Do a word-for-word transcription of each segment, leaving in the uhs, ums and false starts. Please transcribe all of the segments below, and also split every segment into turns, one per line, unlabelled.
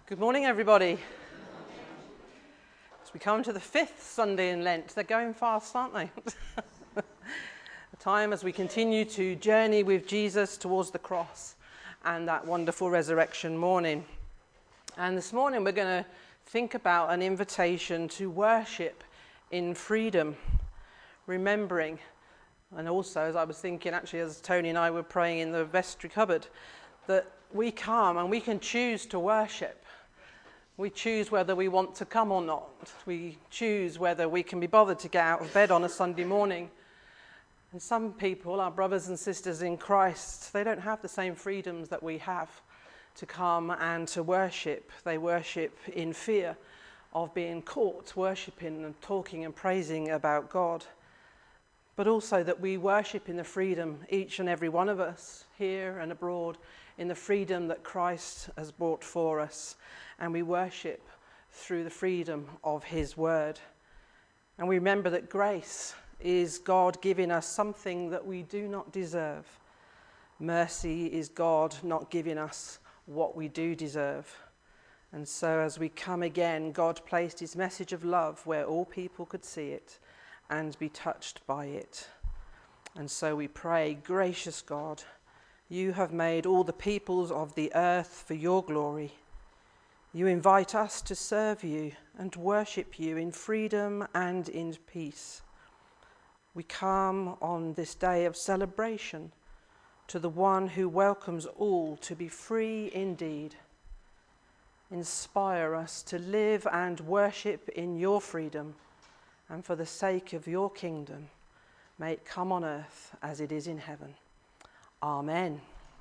Good morning, everybody. As we come to the fifth Sunday in Lent, they're going fast, aren't they? A time as we continue to journey with Jesus towards the cross and that wonderful resurrection morning. And this morning we're going to think about an invitation to worship in freedom, remembering, and also as I was thinking, actually, as Tony and I were praying in the vestry cupboard, that we come and we can choose to worship. We choose whether we want to come or not. We choose whether we can be bothered to get out of bed on a Sunday morning. And some people, our brothers and sisters in Christ, they don't have the same freedoms that we have to come and to worship. They worship in fear of being caught, worshipping and talking and praising about God. But also that we worship in the freedom, each and every one of us, here and abroad, in the freedom that Christ has brought for us. And we worship through the freedom of his word. And we remember that grace is God giving us something that we do not deserve. Mercy is God not giving us what we do deserve. And so as we come again, God placed his message of love where all people could see it and be touched by it. And so we pray, gracious God, you have made all the peoples of the earth for your glory. You invite us to serve you and worship you in freedom and in peace. We come on this day of celebration to the one who welcomes all to be free indeed. Inspire us to live and worship in your freedom, and for the sake of your kingdom, may it come on earth as it is in heaven. Amen.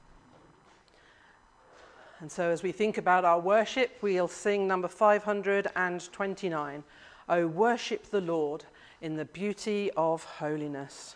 And so as we think about our worship, we'll sing number five hundred twenty-nine, O worship the Lord in the beauty of holiness.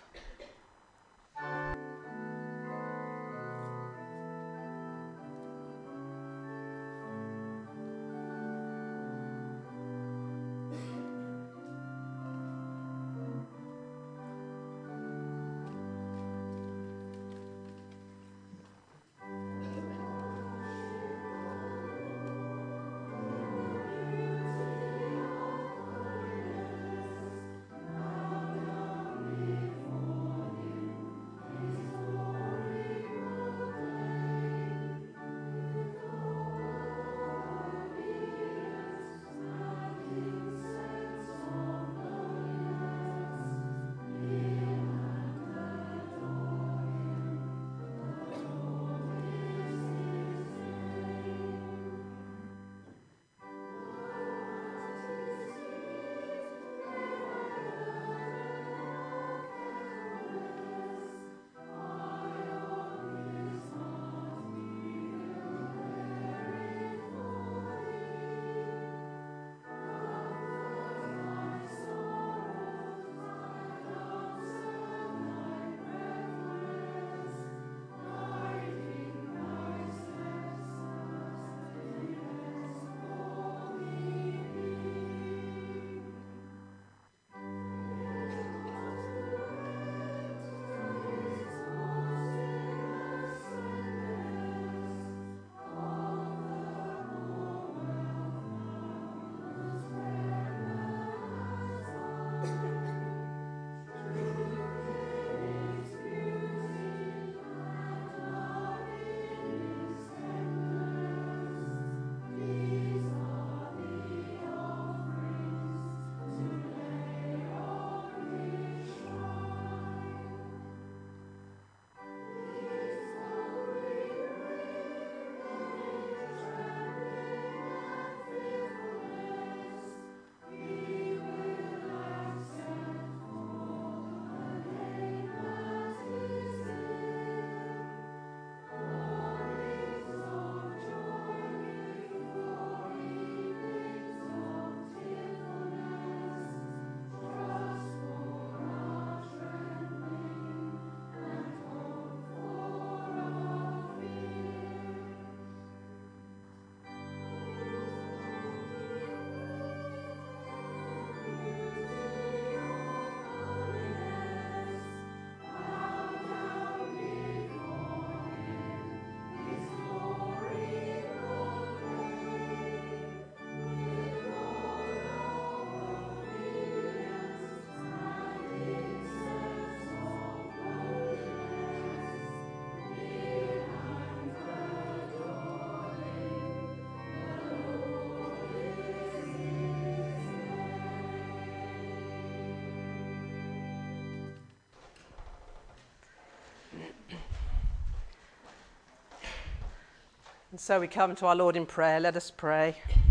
And so we come to our Lord in prayer. Let us pray.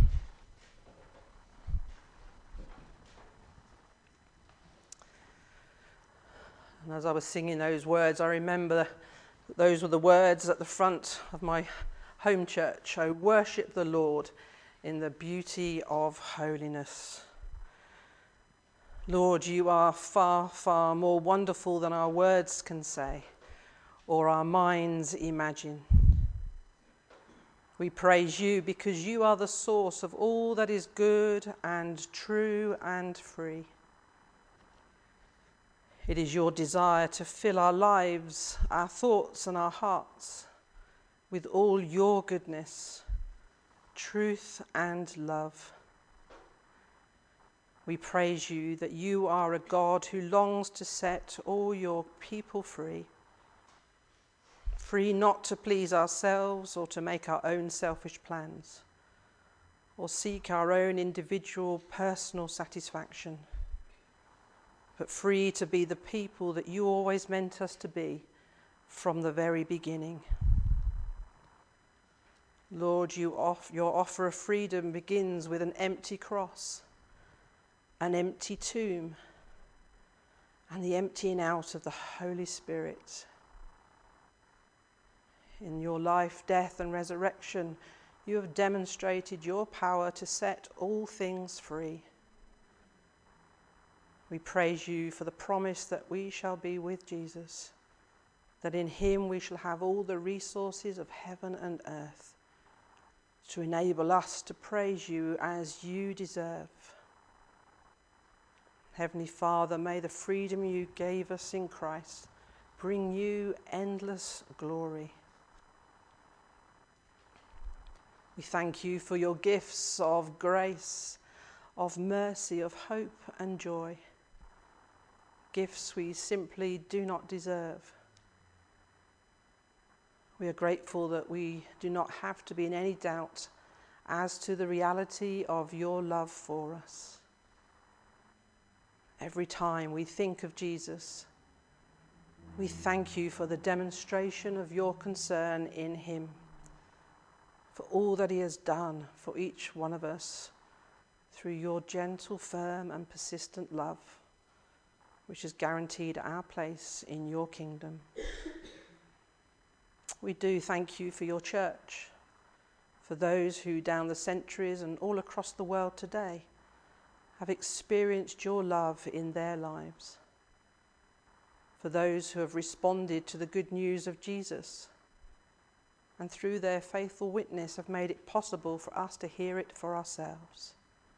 And as I was singing those words, I remember that those were the words at the front of my home church. "Oh, worship the Lord in the beauty of holiness." Lord, you are far, far more wonderful than our words can say or our minds imagine. We praise you because you are the source of all that is good and true and free. It is your desire to fill our lives, our thoughts and our hearts with all your goodness, truth and love. We praise you that you are a God who longs to set all your people free. Free not to please ourselves or to make our own selfish plans or seek our own individual personal satisfaction, but free to be the people that you always meant us to be from the very beginning. Lord, you off, your offer of freedom begins with an empty cross, an empty tomb, and the emptying out of the Holy Spirit. In your life, death, and resurrection, you have demonstrated your power to set all things free. We praise you for the promise that we shall be with Jesus, that in him we shall have all the resources of heaven and earth to enable us to praise you as you deserve. Heavenly Father, may the freedom you gave us in Christ bring you endless glory. We thank you for your gifts of grace, of mercy, of hope and joy. Gifts we simply do not deserve. We are grateful that we do not have to be in any doubt as to the reality of your love for us. Every time we think of Jesus, we thank you for the demonstration of your concern in him, for all that he has done for each one of us through your gentle, firm and persistent love, which has guaranteed our place in your kingdom. We do thank you for your church, for those who down the centuries and all across the world today have experienced your love in their lives, for those who have responded to the good news of Jesus and through their faithful witness have made it possible for us to hear it for ourselves.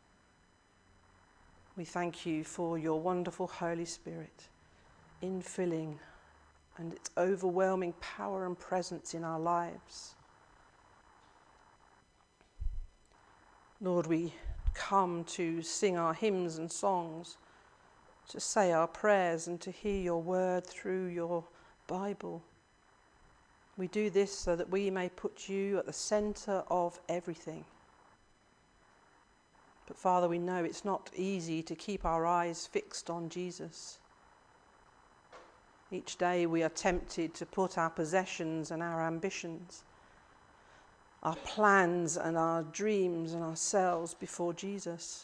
We thank you for your wonderful Holy Spirit infilling and its overwhelming power and presence in our lives. Lord, we come to sing our hymns and songs, to say our prayers and to hear your word through your Bible. We do this so that we may put you at the centre of everything. But Father, we know it's not easy to keep our eyes fixed on Jesus. Each day we are tempted to put our possessions and our ambitions, our plans and our dreams and ourselves before Jesus.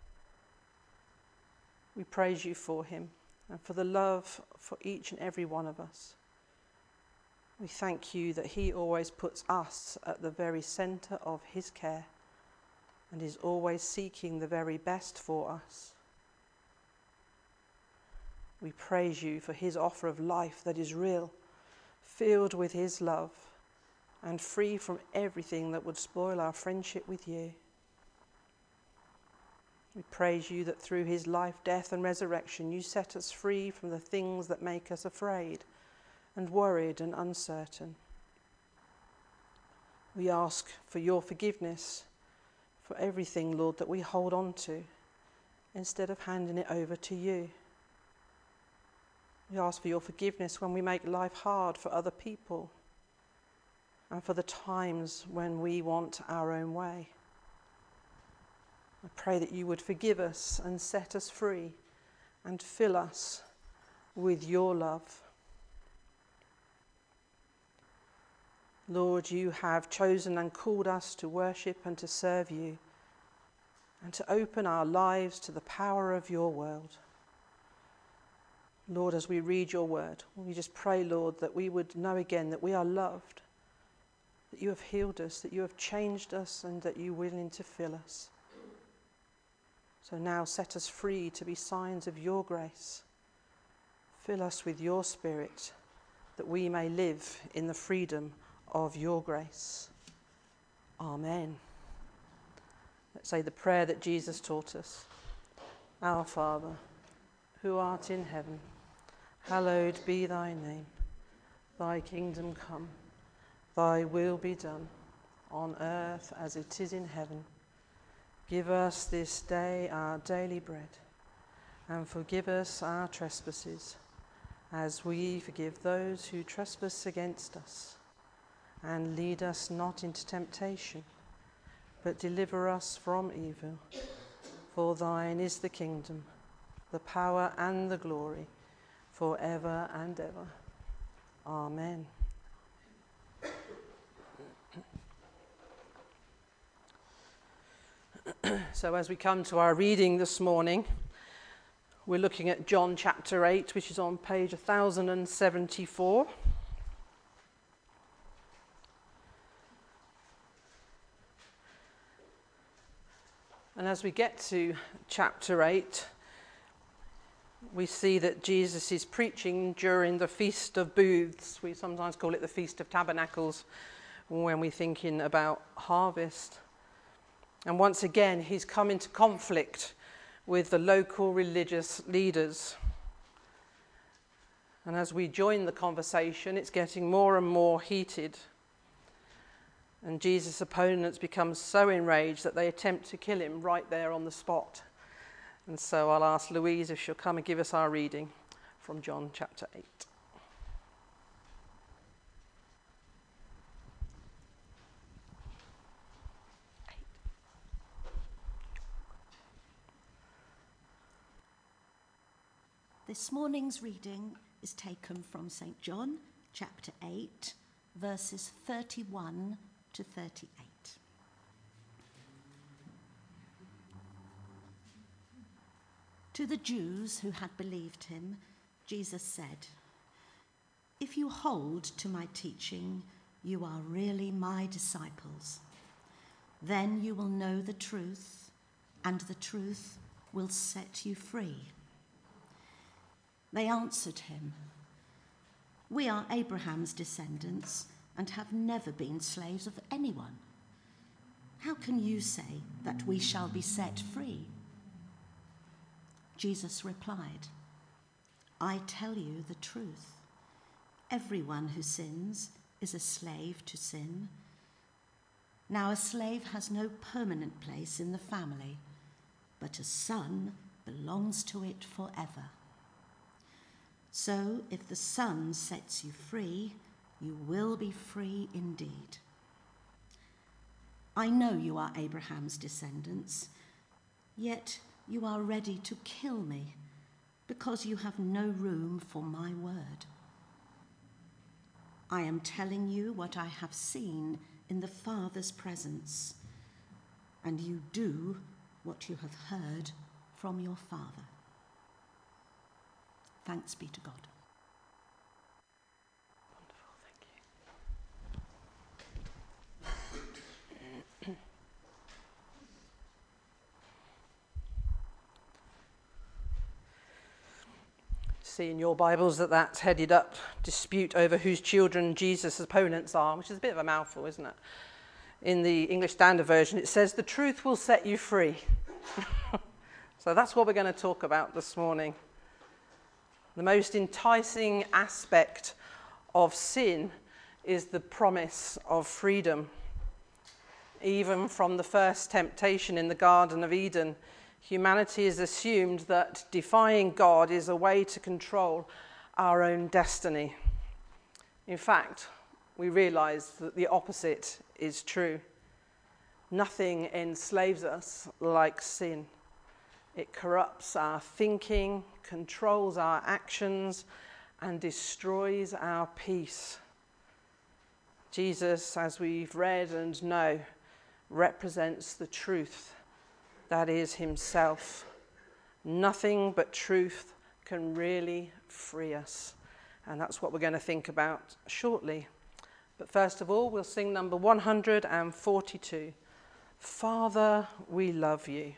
We praise you for him and for the love for each and every one of us. We thank you that he always puts us at the very centre of his care and is always seeking the very best for us. We praise you for his offer of life that is real, filled with his love, and free from everything that would spoil our friendship with you. We praise you that through his life, death, and resurrection, you set us free from the things that make us afraid and worried and uncertain. We ask for your forgiveness for everything, Lord, that we hold on to, instead of handing it over to you. We ask for your forgiveness when we make life hard for other people and for the times when we want our own way. I pray that you would forgive us and set us free and fill us with your love. Lord, you have chosen and called us to worship and to serve you, and to open our lives to the power of your world. Lord, as we read your word, we just pray, Lord, that we would know again that we are loved, that you have healed us, that you have changed us, and that you are willing to fill us. So now set us free to be signs of your grace. Fill us with your Spirit, that we may live in the freedom of your grace. Amen. Let's say the prayer that Jesus taught us. Our Father, who art in heaven, hallowed be thy name. Thy kingdom come, thy will be done, on earth as it is in heaven. Give us this day our daily bread, and forgive us our trespasses, as we forgive those who trespass against us. And lead us not into temptation, but deliver us from evil. For thine is the kingdom, the power and the glory, for ever and ever. Amen. So as we come to our reading this morning, we're looking at John chapter eight, which is on page one thousand seventy-four. And as we get to chapter eight, we see that Jesus is preaching during the Feast of Booths. We sometimes call it the Feast of Tabernacles when we're thinking about harvest. And once again, he's come into conflict with the local religious leaders. And as we join the conversation, it's getting more and more heated. And Jesus' opponents become so enraged that they attempt to kill him right there on the spot. And so I'll ask Louise if she'll come and give us our reading from John chapter eight.
This morning's reading is taken from Saint John, chapter eight, verses thirty-one to thirty-eight. To the Jews who had believed him, Jesus said, "If you hold to my teaching, you are really my disciples. Then you will know the truth, and the truth will set you free." They answered him, "We are Abraham's descendants and have never been slaves of anyone. How can you say that we shall be set free?" Jesus replied, "I tell you the truth. Everyone who sins is a slave to sin. Now a slave has no permanent place in the family, but a son belongs to it forever. So if the Son sets you free, you will be free indeed. I know you are Abraham's descendants, yet you are ready to kill me because you have no room for my word. I am telling you what I have seen in the Father's presence, and you do what you have heard from your Father." Thanks be to God.
Wonderful, thank you. See in your Bibles that that's headed up dispute over whose children Jesus' opponents are, which is a bit of a mouthful, isn't it? In the English Standard Version, it says, "The truth will set you free." So that's what we're going to talk about this morning. The most enticing aspect of sin is the promise of freedom. Even from the first temptation in the Garden of Eden, humanity has assumed that defying God is a way to control our own destiny. In fact, we realize that the opposite is true. Nothing enslaves us like sin. It corrupts our thinking, controls our actions, and destroys our peace. Jesus, as we've read and know, represents the truth that is himself. Nothing but truth can really free us. And that's what we're going to think about shortly. But first of all, we'll sing number one hundred forty-two. Father, we love you.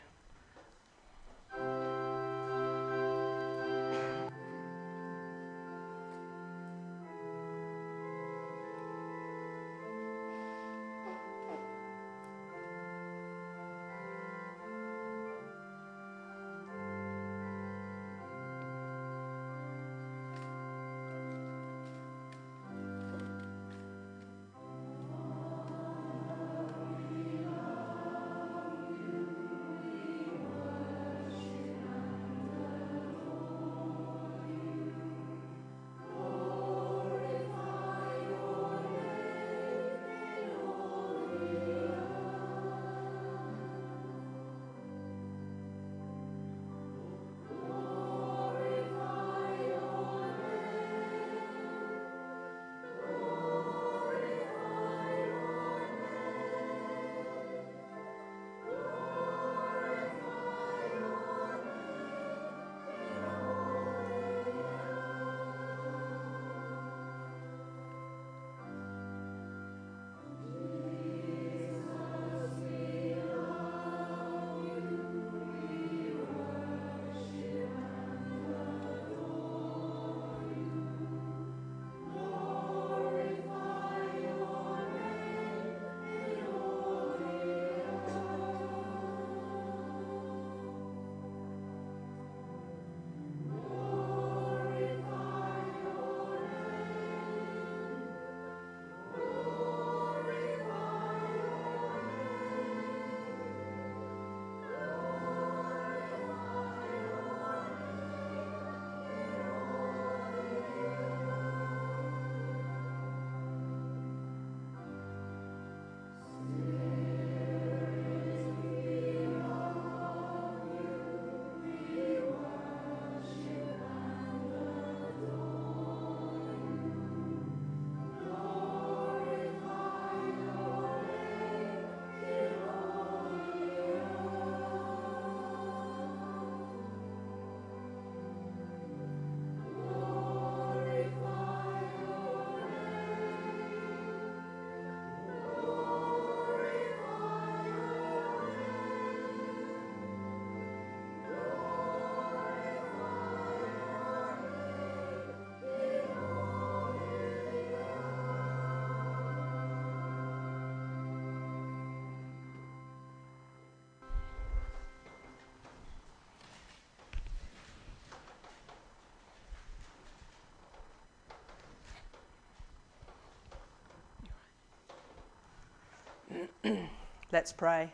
Let's pray.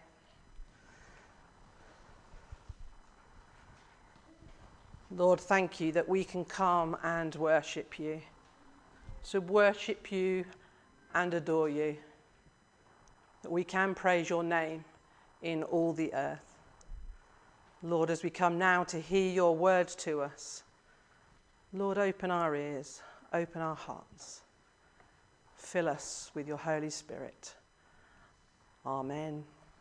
Lord, thank you that we can come and worship you. To worship you and adore you. That we can praise your name in all the earth. Lord, as we come now to hear your word to us, Lord, open our ears, open our hearts. Fill us with your Holy Spirit. Amen.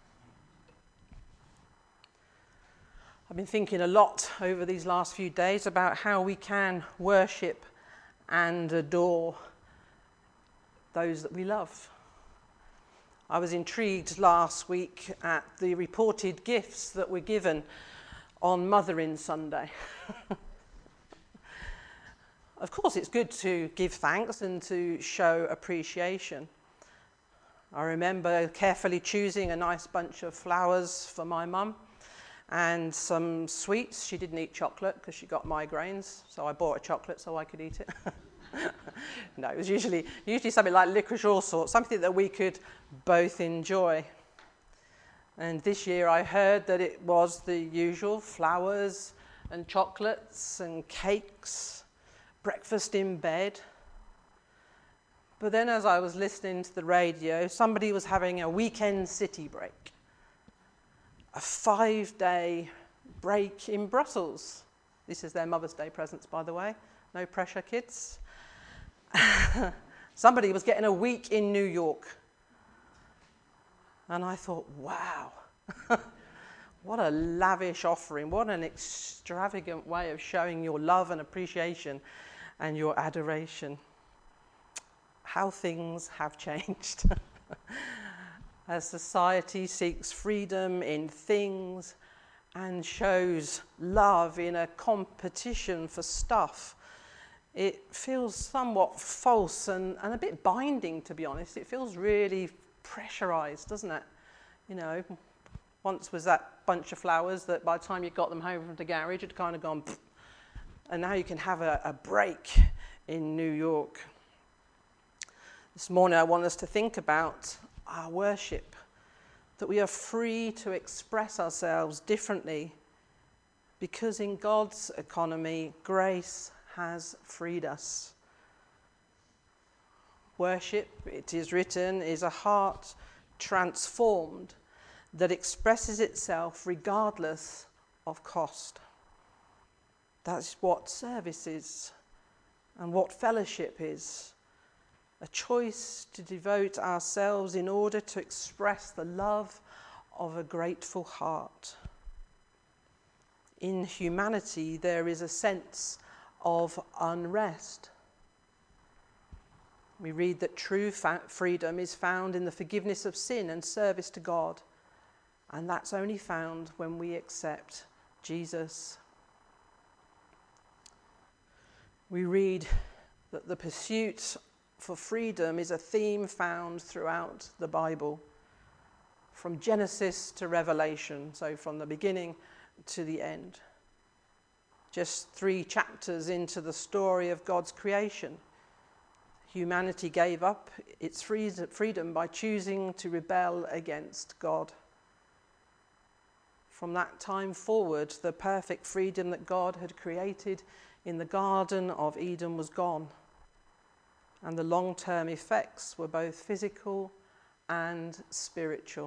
I've been thinking a lot over these last few days about how we can worship and adore those that we love. I was intrigued last week at the reported gifts that were given on Mothering Sunday. Of course, it's good to give thanks and to show appreciation. I remember carefully choosing a nice bunch of flowers for my mum and some sweets. She didn't eat chocolate because she got migraines, so I bought a chocolate so I could eat it. No, it was usually usually something like licorice or sorts, something that we could both enjoy. And this year I heard that it was the usual flowers and chocolates and cakes, breakfast in bed. But then as I was listening to the radio, somebody was having a weekend city break. A five-day break in Brussels. This is their Mother's Day presents, by the way. No pressure, kids. Somebody was getting a week in New York. And I thought, wow, what a lavish offering. What an extravagant way of showing your love and appreciation and your adoration. How things have changed. As society seeks freedom in things and shows love in a competition for stuff, it feels somewhat false and, and a bit binding, to be honest. It feels really pressurized, doesn't it? You know, once was that bunch of flowers that by the time you got them home from the garage, had kind of gone, pfft, and now you can have a, a break in New York. This morning I want us to think about our worship, that we are free to express ourselves differently because in God's economy, grace has freed us. Worship, it is written, is a heart transformed that expresses itself regardless of cost. That's what service is and what fellowship is. A choice to devote ourselves in order to express the love of a grateful heart. In humanity, there is a sense of unrest. We read that true fa- freedom is found in the forgiveness of sin and service to God, and that's only found when we accept Jesus. We read that the pursuit for freedom is a theme found throughout the Bible, from Genesis to Revelation, so from the beginning to the end. Just three chapters into the story of God's creation, humanity gave up its freedom by choosing to rebel against God. From that time forward, the perfect freedom that God had created in the Garden of Eden was gone. And the long-term effects were both physical and spiritual.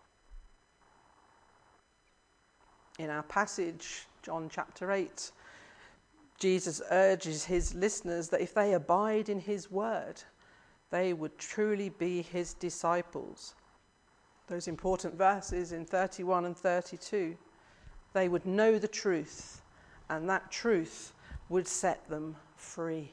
In our passage, John chapter eight, Jesus urges his listeners that if they abide in his word, they would truly be his disciples. Those important verses in thirty-one and thirty-two, they would know the truth, and that truth would set them free.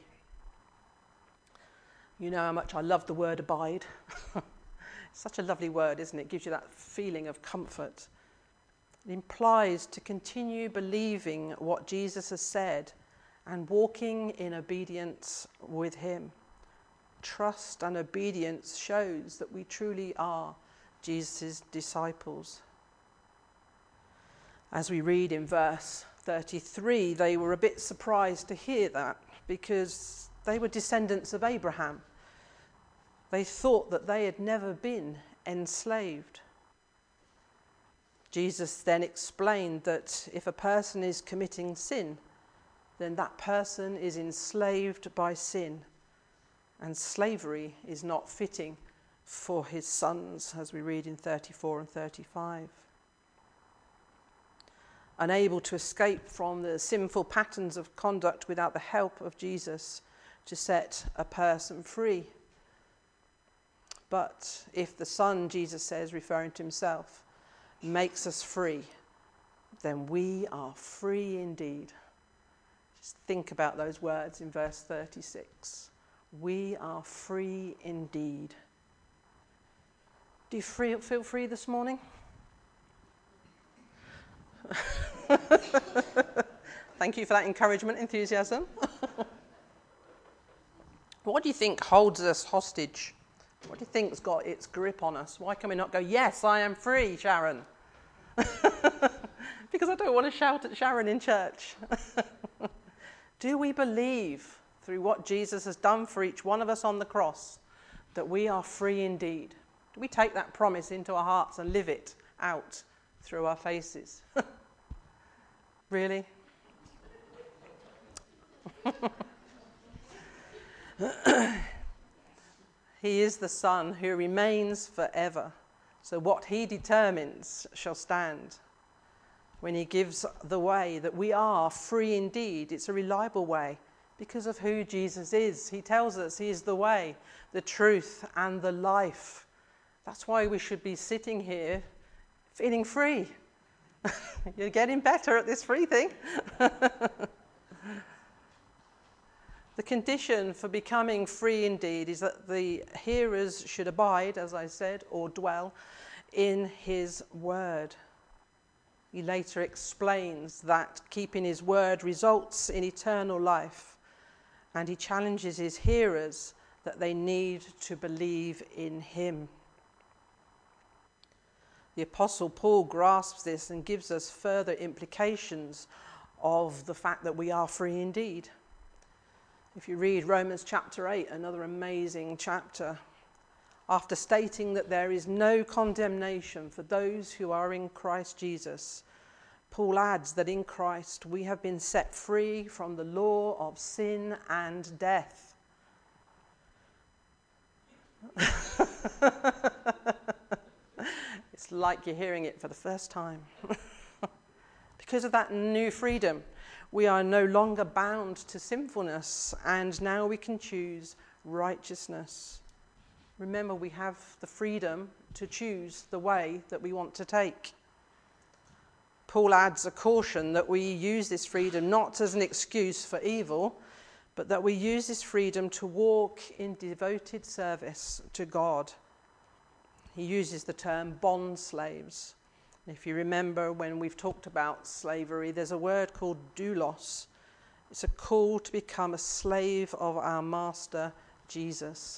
You know how much I love the word abide. It's such a lovely word, isn't it? It gives you that feeling of comfort. It implies to continue believing what Jesus has said and walking in obedience with him. Trust and obedience shows that we truly are Jesus' disciples. As we read in verse thirty-three, they were a bit surprised to hear that because they were descendants of Abraham. They thought that they had never been enslaved. Jesus then explained that if a person is committing sin, then that person is enslaved by sin, and slavery is not fitting for his sons, as we read in thirty-four and thirty-five. Unable to escape from the sinful patterns of conduct without the help of Jesus to set a person free. But if the Son, Jesus says, referring to himself, makes us free, then we are free indeed. Just think about those words in verse thirty-six. We are free indeed. Do you feel, feel free this morning? Thank you for that encouragement, enthusiasm. What do you think holds us hostage? What do you think's got its grip on us? Why can we not go, yes, I am free, Sharon? Because I don't want to shout at Sharon in church. Do we believe through what Jesus has done for each one of us on the cross that we are free indeed? Do we take that promise into our hearts and live it out through our faces? Really? He is the Son who remains forever. So what he determines shall stand. When he gives the way that we are free indeed, it's a reliable way. Because of who Jesus is. He tells us he is the way, the truth, and the life. That's why we should be sitting here feeling free. You're getting better at this free thing. The condition for becoming free indeed is that the hearers should abide, as I said, or dwell in his word. He later explains that keeping his word results in eternal life, and he challenges his hearers that they need to believe in him. The Apostle Paul grasps this and gives us further implications of the fact that we are free indeed. If you read Romans chapter eight, another amazing chapter, after stating that there is no condemnation for those who are in Christ Jesus, Paul adds that in Christ we have been set free from the law of sin and death. It's like you're hearing it for the first time. Because of that new freedom, we are no longer bound to sinfulness, and now we can choose righteousness. Remember, we have the freedom to choose the way that we want to take. Paul adds a caution that we use this freedom not as an excuse for evil, but that we use this freedom to walk in devoted service to God. He uses the term bond slaves. If you remember when we've talked about slavery, there's a word called doulos. It's a call to become a slave of our master, Jesus.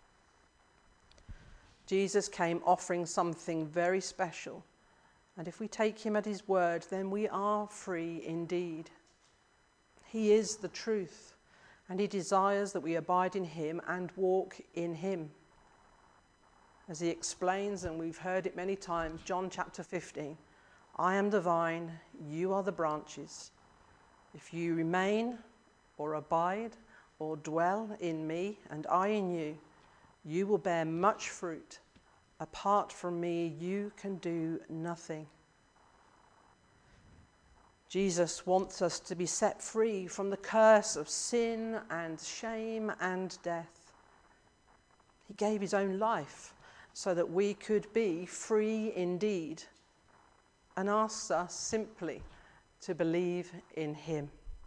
Jesus came offering something very special. And if we take him at his word, then we are free indeed. He is the truth, and he desires that we abide in him and walk in him. As he explains, and we've heard it many times, John chapter fifteen, I am the vine, you are the branches. If you remain or abide or dwell in me and I in you, you will bear much fruit. Apart from me, you can do nothing. Jesus wants us to be set free from the curse of sin and shame and death. He gave his own life so that we could be free indeed, and asks us simply to believe in him.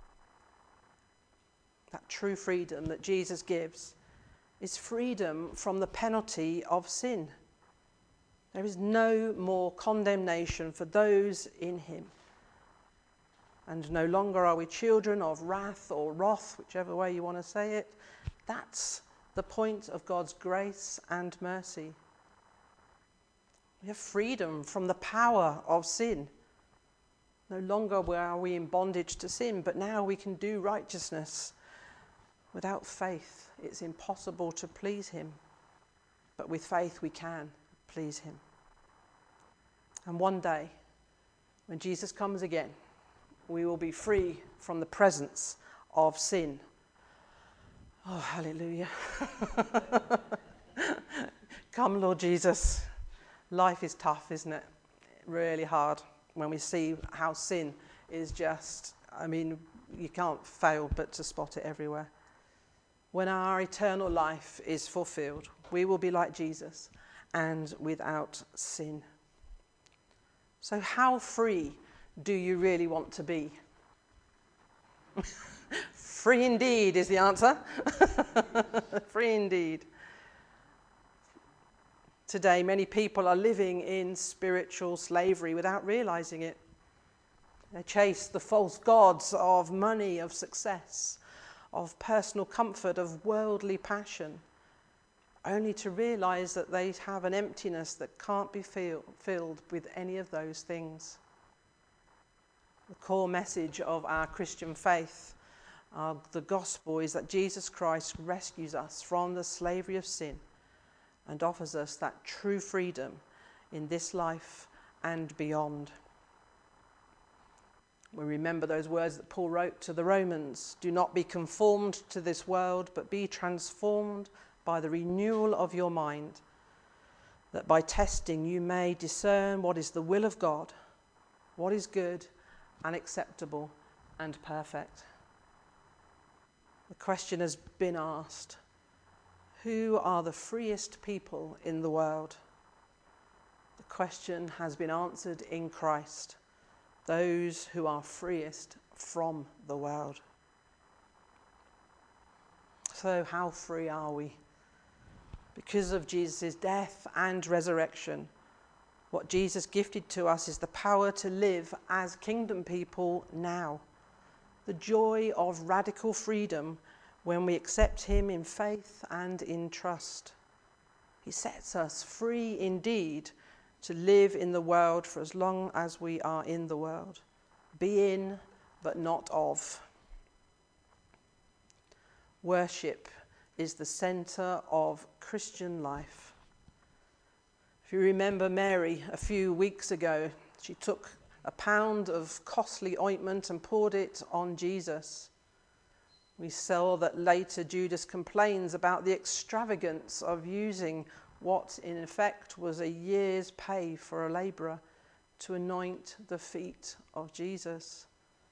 That true freedom that Jesus gives is freedom from the penalty of sin. There is no more condemnation for those in him. And no longer are we children of wrath or wrath, whichever way you want to say it. That's the point of God's grace and mercy. We have freedom from the power of sin. No longer are we in bondage to sin, but now we can do righteousness. Without faith, it's impossible to please him. But with faith, we can please him. And one day, when Jesus comes again, we will be free from the presence of sin. Oh, hallelujah. Come, Lord Jesus. Life is tough, isn't it? Really hard when we see how sin is just, I mean, you can't fail but to spot it everywhere. When our eternal life is fulfilled, we will be like Jesus and without sin. So how free do you really want to be? Free indeed is the answer. Free indeed. Today, many people are living in spiritual slavery without realizing it. They chase the false gods of money, of success, of personal comfort, of worldly passion, only to realize that they have an emptiness that can't be feel, filled with any of those things. The core message of our Christian faith, uh, the gospel, is that Jesus Christ rescues us from the slavery of sin and offers us that true freedom in this life and beyond. We remember those words that Paul wrote to the Romans, do not be conformed to this world, but be transformed by the renewal of your mind, that by testing you may discern what is the will of God, what is good and acceptable and perfect. The question has been asked, who are the freest people in the world? The question has been answered in Christ, those who are freest from the world. So how free are we? Because of Jesus' death and resurrection, what Jesus gifted to us is the power to live as kingdom people now. The joy of radical freedom when we accept him in faith and in trust. He sets us free indeed to live in the world for as long as we are in the world. Be in, but not of. Worship is the centre of Christian life. If you remember Mary a few weeks ago, she took a pound of costly ointment and poured it on Jesus. We saw that later Judas complains about the extravagance of using what in effect was a year's pay for a labourer to anoint the feet of Jesus.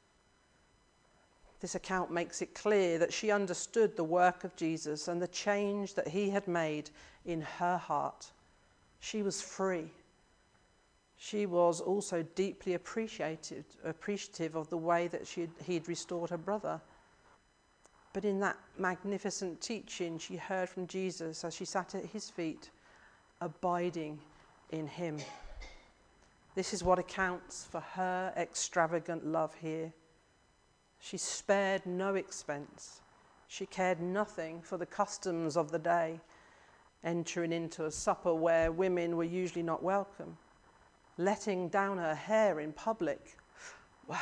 This account makes it clear that she understood the work of Jesus and the change that he had made in her heart. She was free. She was also deeply appreciated, appreciative of the way that she he'd restored her brother. But in that magnificent teaching she heard from Jesus as she sat at his feet, abiding in him. This is what accounts for her extravagant love here. She spared no expense. She cared nothing for the customs of the day, entering into a supper where women were usually not welcome, letting down her hair in public. Wow.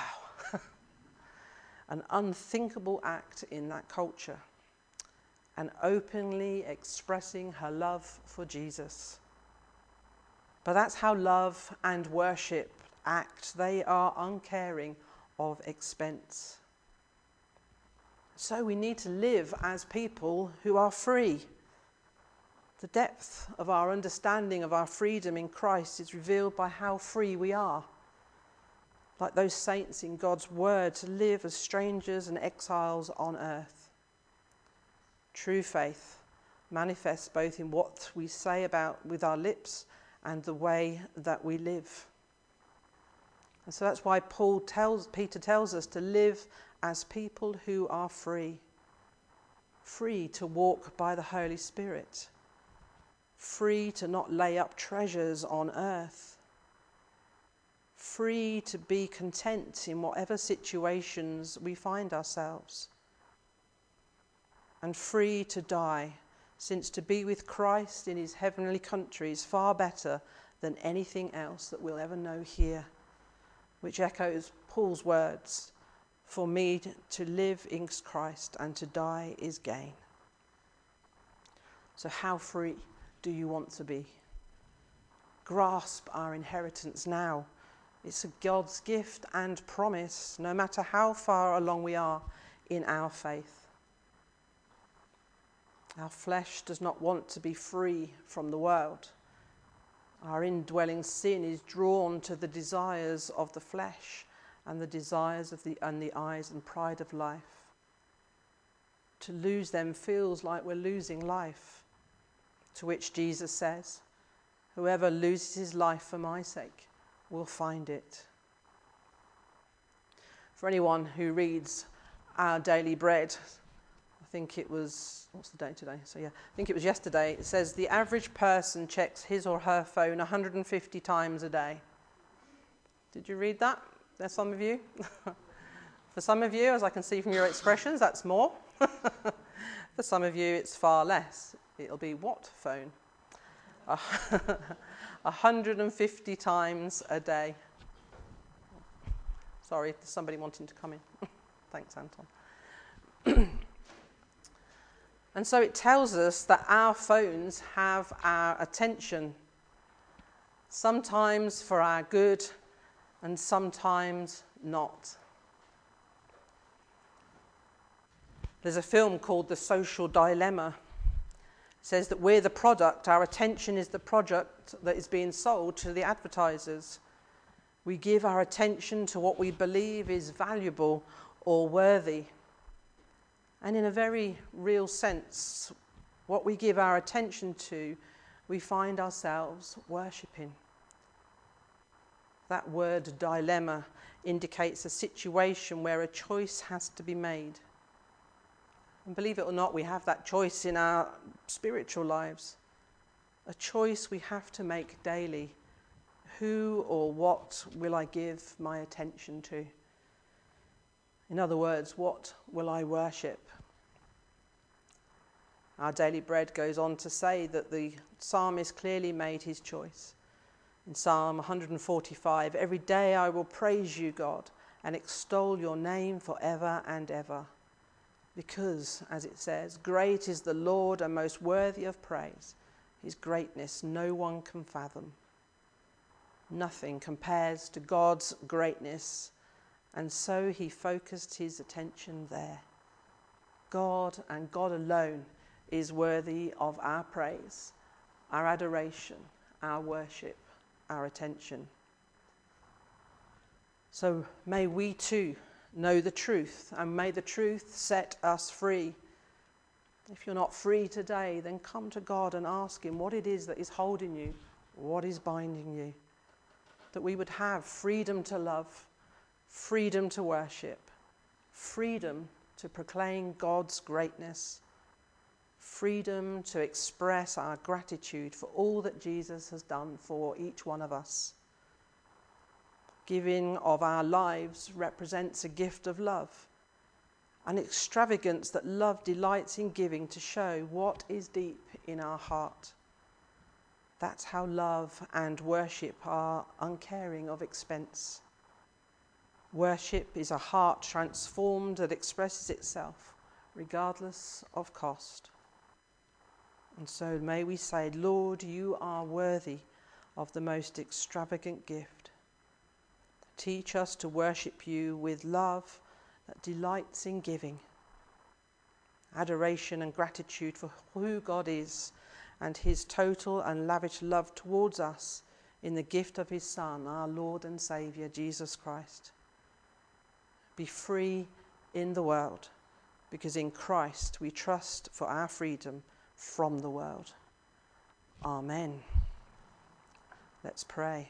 An unthinkable act in that culture, and openly expressing her love for Jesus. But that's how love and worship act. They are uncaring of expense. So we need to live as people who are free. The depth of our understanding of our freedom in Christ is revealed by how free we are. Like those saints in God's word, to live as strangers and exiles on earth. True faith manifests both in what we say about with our lips and the way that we live. And so that's why Paul tells, Peter tells us to live as people who are free. Free to walk by the Holy Spirit. Free to not lay up treasures on earth. Free to be content in whatever situations we find ourselves. And free to die, since to be with Christ in his heavenly country is far better than anything else that we'll ever know here, which echoes Paul's words, for me to live in Christ and to die is gain. So how free do you want to be? Grasp our inheritance now. It's a God's gift and promise, no matter how far along we are in our faith. Our flesh does not want to be free from the world. Our indwelling sin is drawn to the desires of the flesh and the desires of the and the eyes and pride of life. To lose them feels like we're losing life, to which Jesus says, whoever loses his life for my sake will find it. For anyone who reads Our Daily Bread, I think it was, what's the day today? So yeah, I think it was yesterday. It says the average person checks his or her phone one hundred fifty times a day. Did you read that? There's some of you. For some of you, as I can see from your expressions, that's more. For some of you, it's far less. It'll be what phone? one hundred fifty times a day. Sorry, there's somebody wanting to come in. Thanks, Anton. And so it tells us that our phones have our attention, sometimes for our good and sometimes not. There's a film called The Social Dilemma. It says that we're the product, our attention is the product that is being sold to the advertisers. We give our attention to what we believe is valuable or worthy. And in a very real sense, what we give our attention to, we find ourselves worshipping. That word dilemma indicates a situation where a choice has to be made. And believe it or not, we have that choice in our spiritual lives. A choice we have to make daily. Who or what will I give my attention to? In other words, what will I worship? Our Daily Bread goes on to say that the psalmist clearly made his choice. In Psalm one forty-five, every day I will praise you, God, and extol your name forever and ever. Because, as it says, great is the Lord and most worthy of praise. His greatness no one can fathom. Nothing compares to God's greatness, and so he focused his attention there. God and God alone is worthy of our praise, our adoration, our worship, our attention. So may we too know the truth, and may the truth set us free. If you're not free today, then come to God and ask him what it is that is holding you, what is binding you. That we would have freedom to love, freedom to worship, freedom to proclaim God's greatness, freedom to express our gratitude for all that Jesus has done for each one of us. Giving of our lives represents a gift of love, an extravagance that love delights in giving to show what is deep in our heart. That's how love and worship are uncaring of expense. Worship is a heart transformed that expresses itself regardless of cost. And so may we say, Lord, you are worthy of the most extravagant gift. Teach us to worship you with love that delights in giving, adoration and gratitude for who God is and his total and lavish love towards us in the gift of his Son, our Lord and Saviour, Jesus Christ. Be free in the world, because in Christ we trust for our freedom from the world. Amen. Let's pray.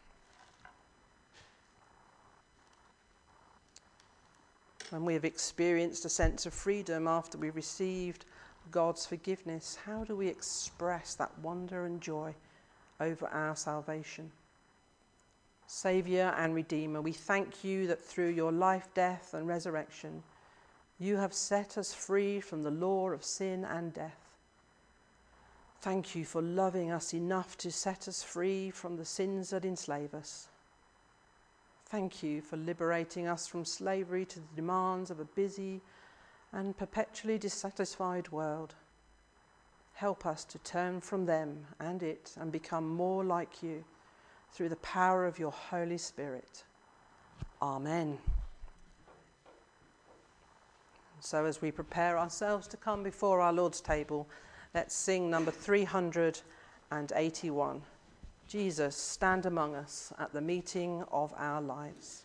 When we have experienced a sense of freedom after we received God's forgiveness, how do we express that wonder and joy over our salvation? Saviour and Redeemer, we thank you that through your life, death and resurrection, you have set us free from the law of sin and death. Thank you for loving us enough to set us free from the sins that enslave us. Thank you for liberating us from slavery to the demands of a busy and perpetually dissatisfied world. Help us to turn from them and it and become more like you through the power of your Holy Spirit. Amen. So as we prepare ourselves to come before our Lord's table, let's sing number three hundred eighty-one. Jesus, stand among us at the meeting of our lives.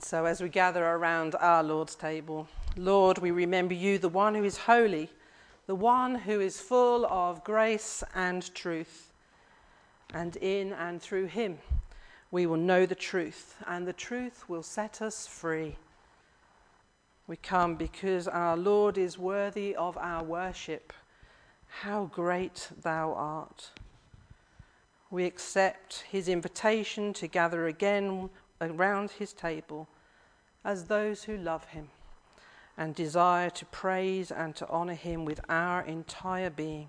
And so as we gather around our Lord's table, Lord, we remember you, the one who is holy, the one who is full of grace and truth. And in and through him, we will know the truth, and the truth will set us free. We come because our Lord is worthy of our worship. How great thou art. We accept his invitation to gather again around his table as those who love him and desire to praise and to honour him with our entire being.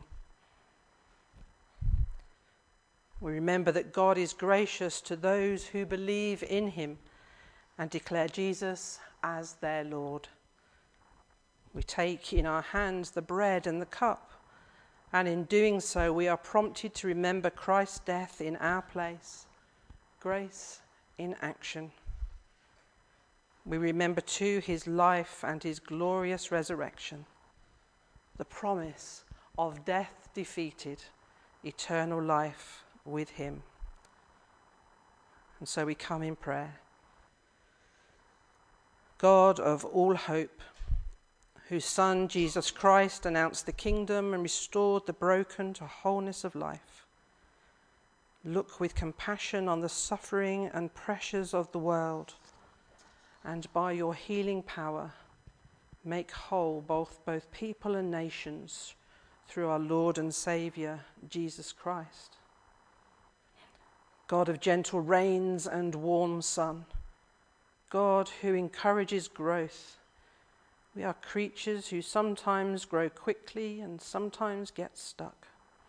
We remember that God is gracious to those who believe in him and declare Jesus as their Lord. We take in our hands the bread and the cup, and in doing so we are prompted to remember Christ's death in our place, grace in action. We remember too his life and his glorious resurrection, the promise of death defeated, eternal life with him. And so we come in prayer. God of all hope, whose Son Jesus Christ announced the kingdom and restored the broken to wholeness of life, look with compassion on the suffering and pressures of the world, and by your healing power make whole both, both people and nations through our Lord and Saviour, Jesus Christ. God of gentle rains and warm sun, God who encourages growth. We are creatures who sometimes grow quickly and sometimes get stuck.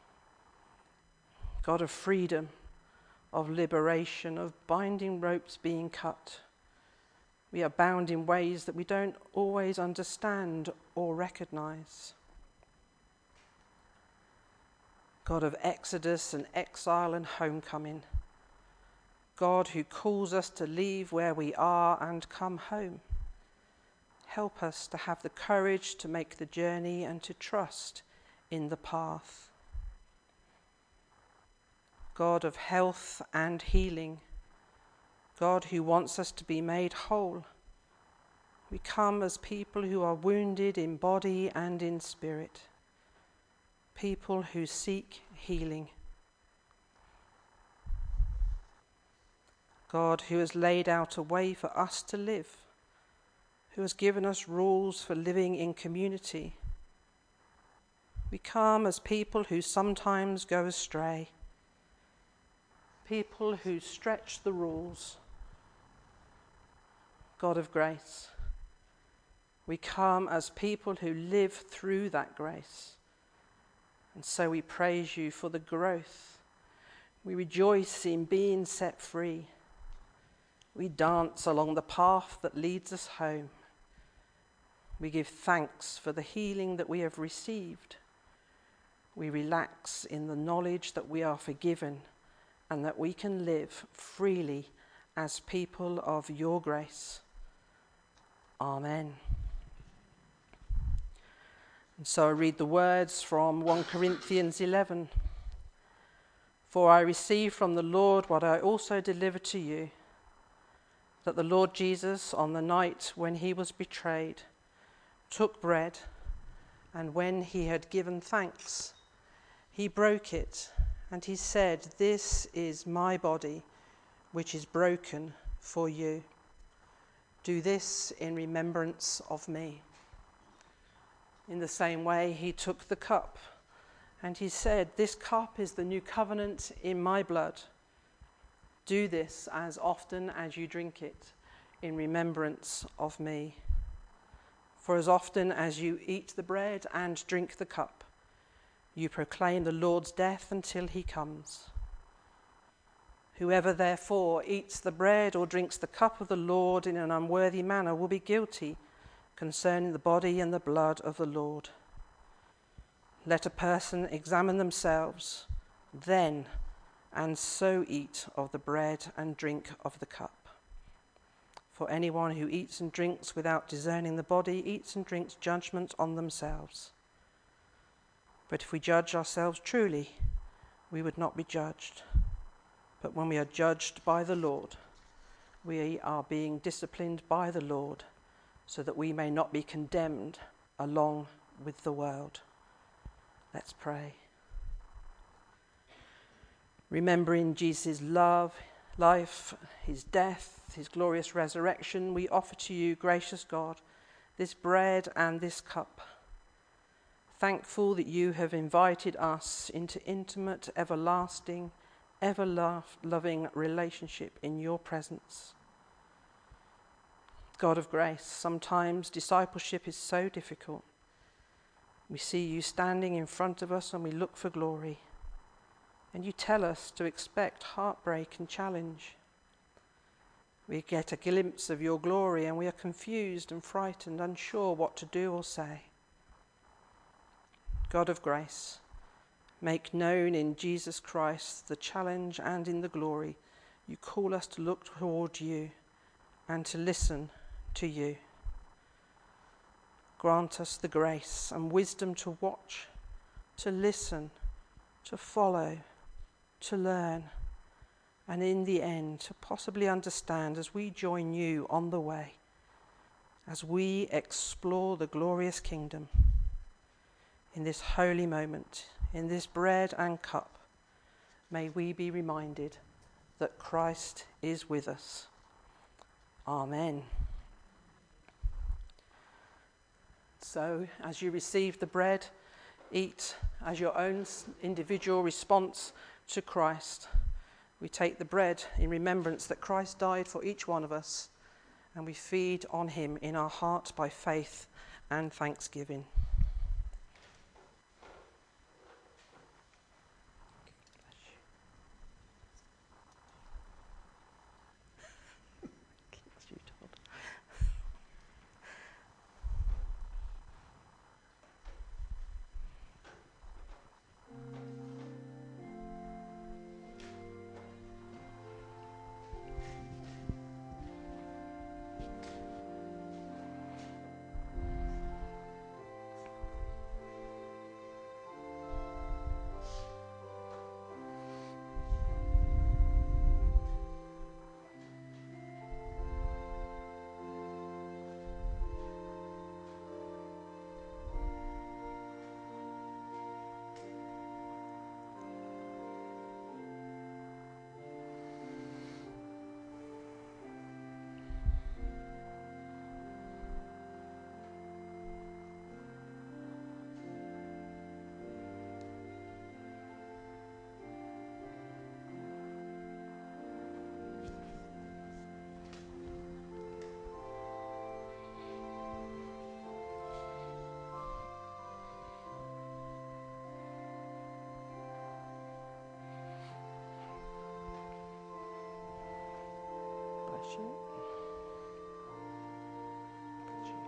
God of freedom, of liberation, of binding ropes being cut. We are bound in ways that we don't always understand or recognize. God of exodus and exile and homecoming. God who calls us to leave where we are and come home. Help us to have the courage to make the journey and to trust in the path. God of health and healing. God who wants us to be made whole. We come as people who are wounded in body and in spirit. People who seek healing. God who has laid out a way for us to live, who has given us rules for living in community. We come as people who sometimes go astray, people who stretch the rules. God of grace, we come as people who live through that grace. And so we praise you for the growth. We rejoice in being set free. We dance along the path that leads us home. We give thanks for the healing that we have received. We relax in the knowledge that we are forgiven and that we can live freely as people of your grace. Amen. And so I read the words from First Corinthians eleven. For I received from the Lord what I also delivered to you, that the Lord Jesus, on the night when he was betrayed, took bread, and when he had given thanks, he broke it, and he said, "This is my body, which is broken for you. Do this in remembrance of me." In the same way, he took the cup, and he said, "This cup is the new covenant in my blood. Do this as often as you drink it in remembrance of me. For as often as you eat the bread and drink the cup, you proclaim the Lord's death until he comes. Whoever therefore eats the bread or drinks the cup of the Lord in an unworthy manner will be guilty concerning the body and the blood of the Lord. Let a person examine themselves, then and so eat of the bread and drink of the cup. For anyone who eats and drinks without discerning the body eats and drinks judgment on themselves. But if we judge ourselves truly, we would not be judged. But when we are judged by the Lord, We are being disciplined by the Lord so that we may not be condemned along with the world. Let's pray. Remembering Jesus' love, life, his death, his glorious resurrection, we offer to you, gracious God, this bread and this cup. Thankful that you have invited us into intimate, everlasting, ever-loving relationship in your presence. God of grace, sometimes discipleship is so difficult. We see you standing in front of us and we look for glory. And you tell us to expect heartbreak and challenge. We get a glimpse of your glory and we are confused and frightened, unsure what to do or say. God of grace, make known in Jesus Christ the challenge and in the glory. You call us to look toward you and to listen to you. Grant us the grace and wisdom to watch, to listen, to follow, to learn, and in the end to possibly understand as we join you on the way, as we explore the glorious kingdom. In this holy moment, in this bread and cup, may we be reminded that Christ is with us. Amen. So, as you receive the bread, eat as your own individual response to Christ. We take the bread in remembrance that Christ died for each one of us, and we feed on him in our heart by faith and thanksgiving. Bless you. Bless you.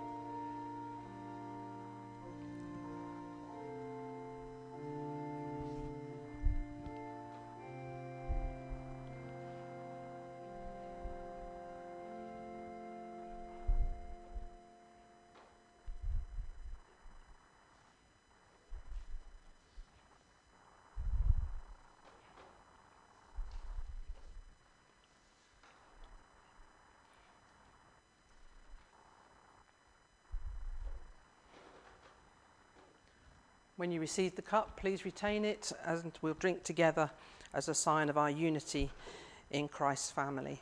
When you receive the cup, please retain it, and we'll drink together as a sign of our unity in Christ's family.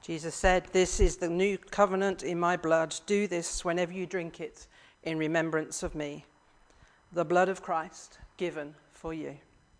Jesus said, "This is the new covenant in my blood. Do this whenever you drink it in remembrance of me." The blood of Christ given for you.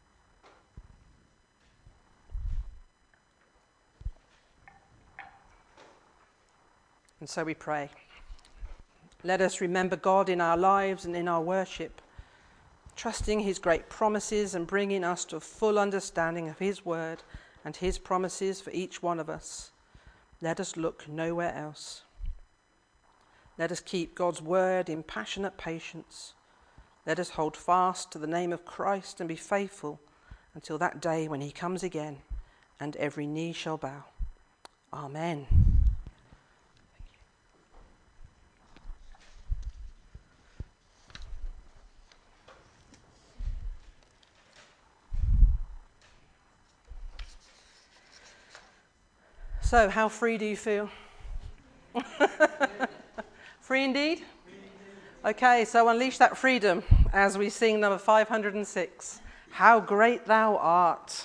And so we pray. Let us remember God in our lives and in our worship, trusting his great promises and bringing us to a full understanding of his word and his promises for each one of us. Let us look nowhere else. Let us keep God's word in passionate patience. Let us hold fast to the name of Christ and be faithful until that day when he comes again and every knee shall bow. Amen. So, how free do you feel? Free indeed? Okay, so unleash that freedom as we sing number five hundred six. How great thou art.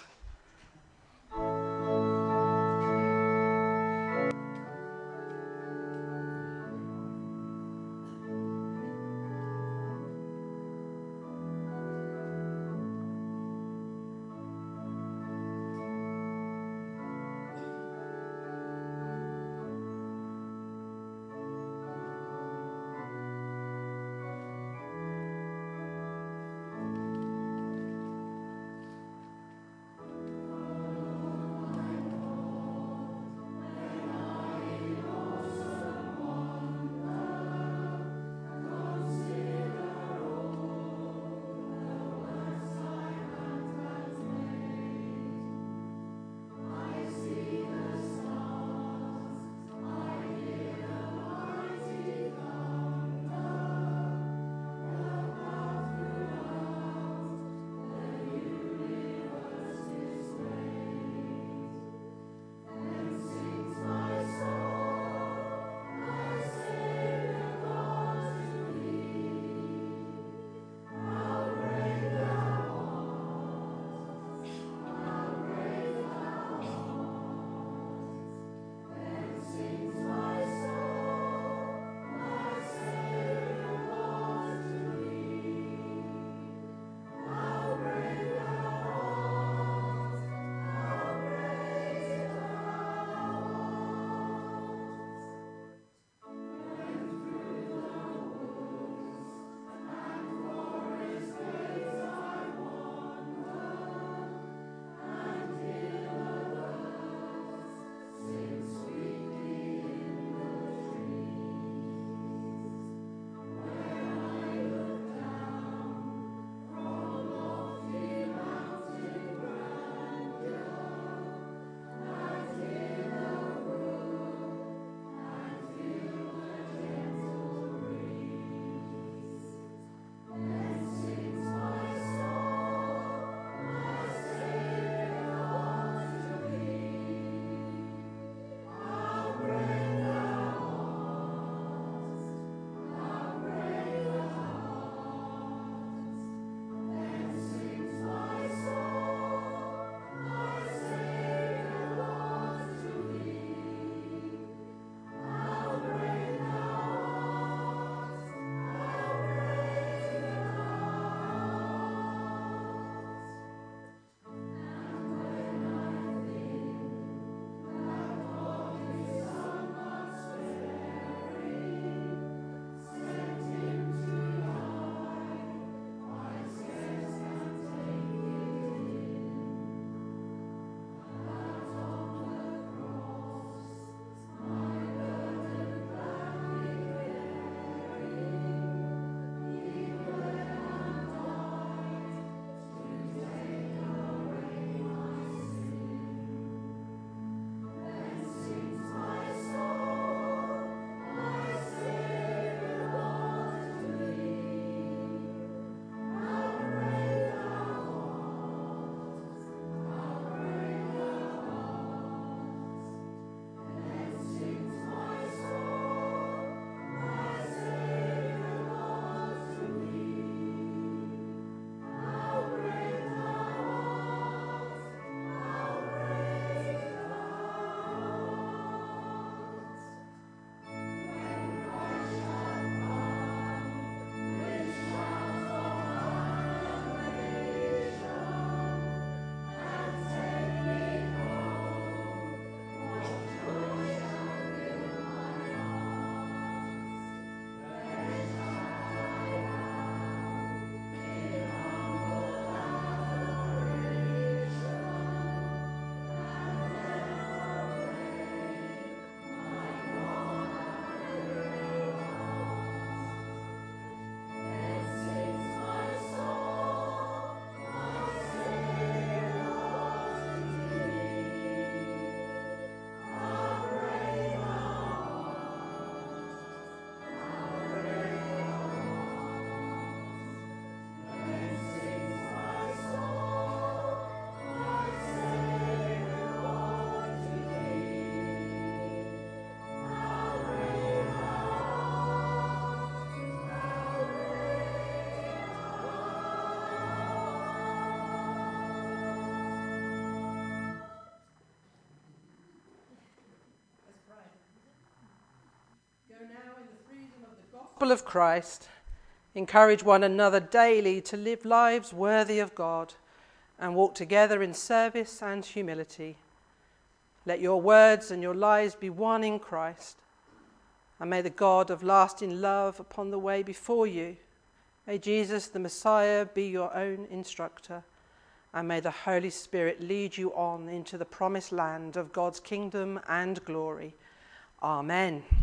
gospel of Christ. Encourage one another daily to live lives worthy of God and walk together in service and humility. Let your words and your lives be one in Christ. And may the God of lasting love upon the way before you, may Jesus the Messiah be your own instructor. And may the Holy Spirit lead you on into the promised land of God's kingdom and glory. Amen.